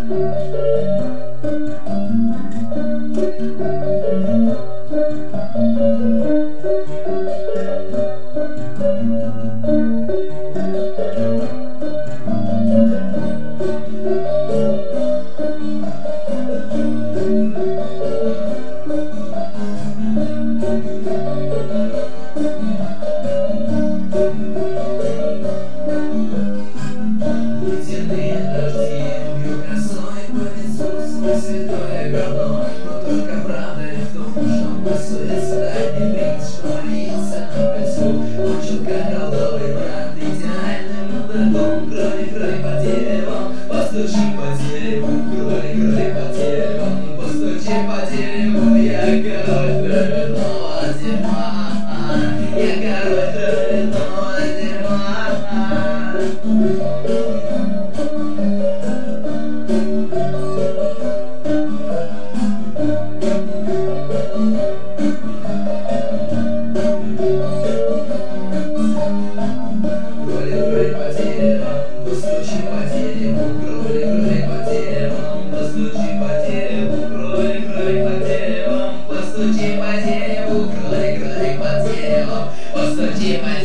Святое говно, но только правда в том, что мой суицидальный принц, что молился на песку, кончил как голдовый брат идеальным мудаком. Крой, крой по дереву, постучи по дереву, крой, крой по дереву, постучи по дереву. Я король травяного дерьма, я король травяного дерьма. Постучи по дереву, кролик, кролик по дереву, постучи по дереву, кролик, кролик по дереву, постучи по дереву, кролик, кролик по дереву, постучи по дереву.